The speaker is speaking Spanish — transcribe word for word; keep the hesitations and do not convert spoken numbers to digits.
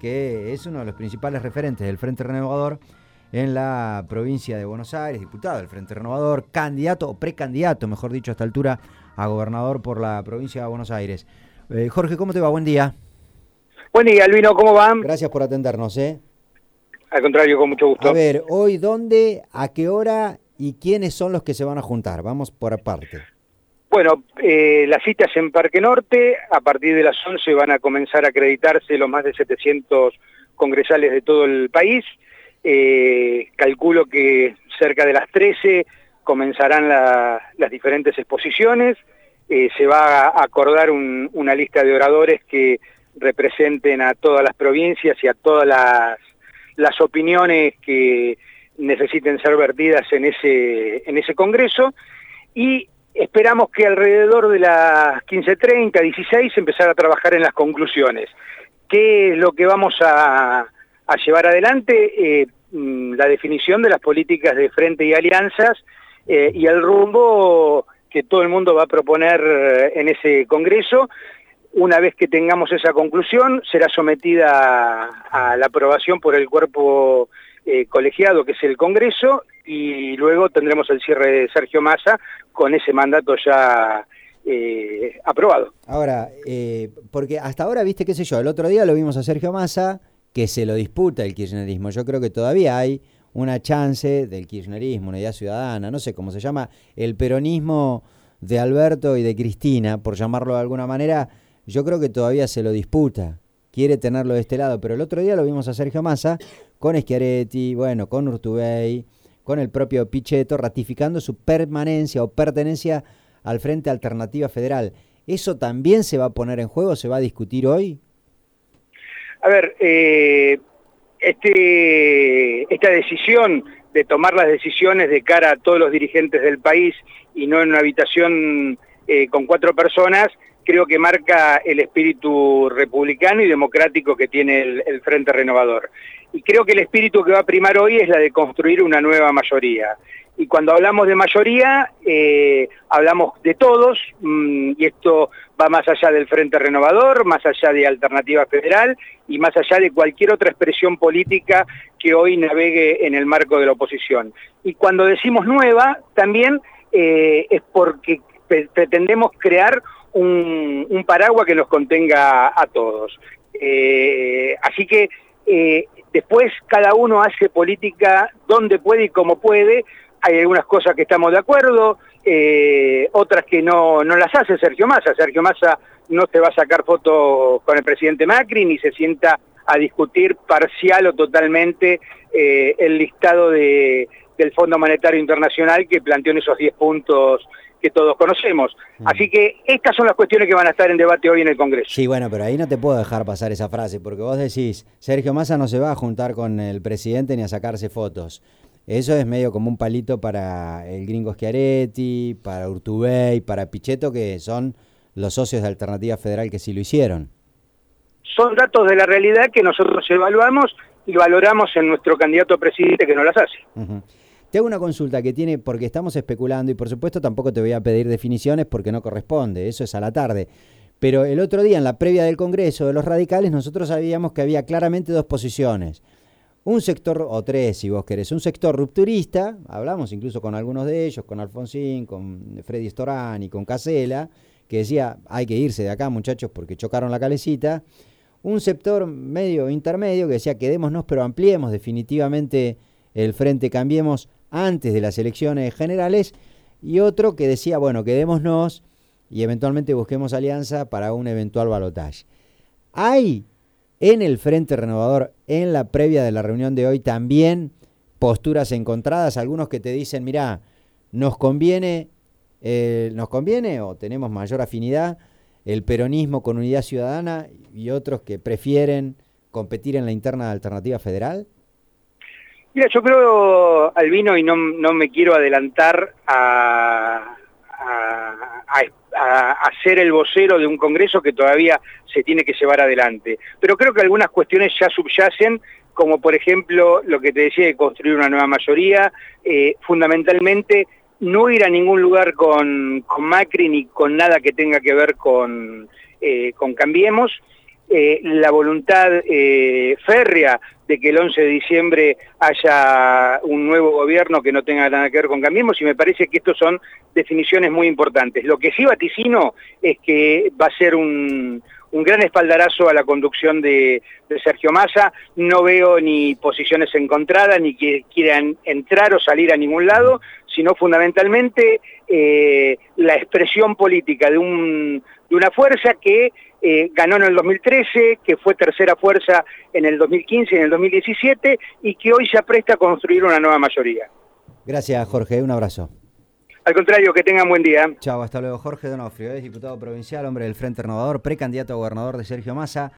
que es uno de los principales referentes del Frente Renovador en la provincia de Buenos Aires, diputado del Frente Renovador, candidato o precandidato, mejor dicho, a esta altura, a gobernador por la provincia de Buenos Aires. Eh, Jorge, ¿cómo te va? Buen día. Buen día, Albino, ¿cómo van? Gracias por atendernos, ¿eh? Al contrario, con mucho gusto. A ver, hoy, ¿dónde, a qué hora y quiénes son los que se van a juntar? Vamos por aparte. Bueno, eh, las citas en Parque Norte, a partir de las once van a comenzar a acreditarse los más de setecientos congresales de todo el país. Eh, calculo que cerca de las trece comenzarán la, las diferentes exposiciones. Eh, se va a acordar un, una lista de oradores que representen a todas las provincias y a todas las, las opiniones que necesiten ser vertidas en ese, en ese congreso, y esperamos que alrededor de las quince treinta, dieciséis, empezar a trabajar en las conclusiones. ¿Qué es lo que vamos a, a llevar adelante? Eh, la definición de las políticas de frente y alianzas eh, y el rumbo que todo el mundo va a proponer en ese congreso. Una vez que tengamos esa conclusión, será sometida a, a la aprobación por el cuerpo eh, colegiado, que es el Congreso, y luego tendremos el cierre de Sergio Massa con ese mandato ya eh, aprobado. Ahora, eh, porque hasta ahora, viste, qué sé yo, el otro día lo vimos a Sergio Massa, que se lo disputa el kirchnerismo. Yo creo que todavía hay una chance del kirchnerismo, una idea ciudadana, no sé cómo se llama, el peronismo de Alberto y de Cristina, por llamarlo de alguna manera. Yo creo que todavía se lo disputa, quiere tenerlo de este lado, pero el otro día lo vimos a Sergio Massa con Schiaretti, bueno, con Urtubey, con el propio Pichetto, ratificando su permanencia o pertenencia al Frente Alternativa Federal. ¿Eso también se va a poner en juego, se va a discutir hoy? A ver, eh, este, esta decisión de tomar las decisiones de cara a todos los dirigentes del país y no en una habitación eh, con cuatro personas, creo que marca el espíritu republicano y democrático que tiene el, el Frente Renovador. Y creo que el espíritu que va a primar hoy es la de construir una nueva mayoría. Y cuando hablamos de mayoría, eh, hablamos de todos, mmm, y esto va más allá del Frente Renovador, más allá de Alternativa Federal y más allá de cualquier otra expresión política que hoy navegue en el marco de la oposición. Y cuando decimos nueva, también eh, es porque pretendemos crear Un, un paraguas que nos contenga a todos. Eh, así que eh, después cada uno hace política donde puede y como puede. Hay algunas cosas que estamos de acuerdo, eh, otras que no, no las hace Sergio Massa. Sergio Massa no te va a sacar fotos con el presidente Macri, ni se sienta a discutir parcial o totalmente eh, el listado de, del Fondo Monetario Internacional que planteó en esos diez puntos que todos conocemos. Así que estas son las cuestiones que van a estar en debate hoy en el Congreso. Sí, bueno, pero ahí no te puedo dejar pasar esa frase, porque vos decís, Sergio Massa no se va a juntar con el presidente ni a sacarse fotos. Eso es medio como un palito para el gringo Schiaretti, para Urtubey, para Pichetto, que son los socios de Alternativa Federal que sí lo hicieron. Son datos de la realidad que nosotros evaluamos y valoramos en nuestro candidato a presidente que no las hace. Uh-huh. Te hago una consulta que tiene, porque estamos especulando y por supuesto tampoco te voy a pedir definiciones porque no corresponde, eso es a la tarde. Pero el otro día en la previa del Congreso de los radicales nosotros sabíamos que había claramente dos posiciones. Un sector, o tres si vos querés, un sector rupturista, hablamos incluso con algunos de ellos, con Alfonsín, con Freddy Storani, con Casella, que decía hay que irse de acá muchachos porque chocaron la calecita. Un sector medio intermedio que decía quedémonos pero ampliemos definitivamente el Frente Cambiemos antes de las elecciones generales, y otro que decía, bueno, quedémonos y eventualmente busquemos alianza para un eventual balotaje. ¿Hay en el Frente Renovador, en la previa de la reunión de hoy, también posturas encontradas? Algunos que te dicen, mirá, nos conviene, eh, nos conviene o tenemos mayor afinidad el peronismo con Unidad Ciudadana, y otros que prefieren competir en la interna de Alternativa Federal. Mira, yo creo, Albino, y no, no me quiero adelantar a, a, a, a, a ser el vocero de un Congreso que todavía se tiene que llevar adelante, pero creo que algunas cuestiones ya subyacen, como por ejemplo lo que te decía de construir una nueva mayoría, eh, fundamentalmente no ir a ningún lugar con, con Macri ni con nada que tenga que ver con, eh, con Cambiemos. eh, la voluntad eh, férrea de que el once de diciembre haya un nuevo gobierno que no tenga nada que ver con Cambiemos, y me parece que estos son definiciones muy importantes. Lo que sí vaticino es que va a ser un, un gran espaldarazo a la conducción de, de Sergio Massa. No veo ni posiciones encontradas, ni que quieran entrar o salir a ningún lado, sino fundamentalmente eh, la expresión política de, un, de una fuerza que eh, ganó en el dos mil trece, que fue tercera fuerza en el dos mil quince y en el dos mil diecisiete, y que hoy se apresta a construir una nueva mayoría. Gracias, Jorge. Un abrazo. Al contrario, que tengan buen día. Chao, hasta luego. Jorge Donofrio es diputado provincial, hombre del Frente Renovador, precandidato a gobernador de Sergio Massa.